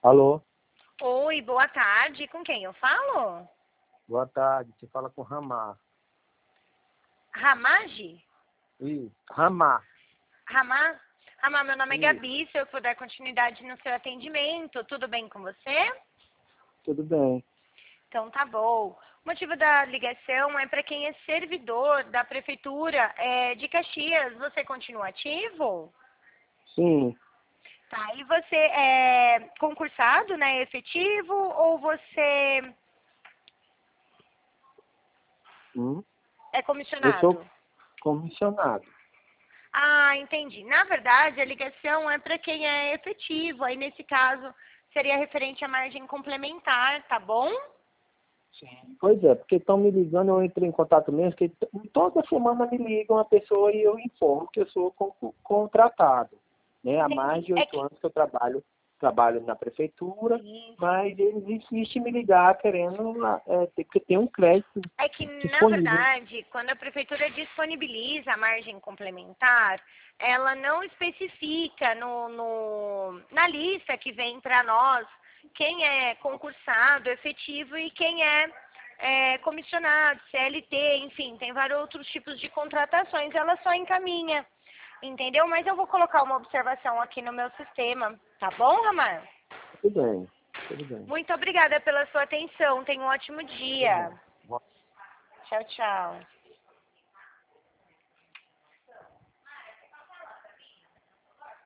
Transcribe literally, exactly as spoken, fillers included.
Alô? Oi, boa tarde. Com quem eu falo? Boa tarde. Você fala com Ramar. Ramage? Isso. Ramar. Ramar? Ramar, meu nome é Isso. Gabi. Se eu puder continuidade no seu atendimento, tudo bem com você? Tudo bem. Então tá bom. O motivo da ligação é para quem é servidor da Prefeitura é, de Caxias. Você continua ativo? Sim. Tá, e você é concursado, né, efetivo, ou você Hum? é Eu comissionado? sou comissionado. Ah, entendi. Na verdade, a ligação é para quem é efetivo. Aí, nesse caso, seria referente à margem complementar, tá bom? Sim. Pois é, porque estão me ligando, eu entrei em contato mesmo, que t- toda semana me liga uma pessoa e eu informo que eu sou con- contratado. Né? Há mais Entendi. de É oito que... anos que eu trabalho, trabalho na prefeitura, Sim, sim. mas eles insistem em me ligar querendo, é, ter- porque tem um crédito É que, na disponível. verdade, quando a prefeitura disponibiliza a margem complementar, ela não especifica no, no- na lista que vem para nós quem é concursado, efetivo e quem é, é, comissionado, C L T, enfim, tem vários outros tipos de contratações, ela só encaminha, entendeu? Mas eu vou colocar uma observação aqui no meu sistema, tá bom, Ramar? Tudo bem, tudo bem. Muito obrigada pela sua atenção, tenha um ótimo dia. Tudo bem. Tchau, tchau.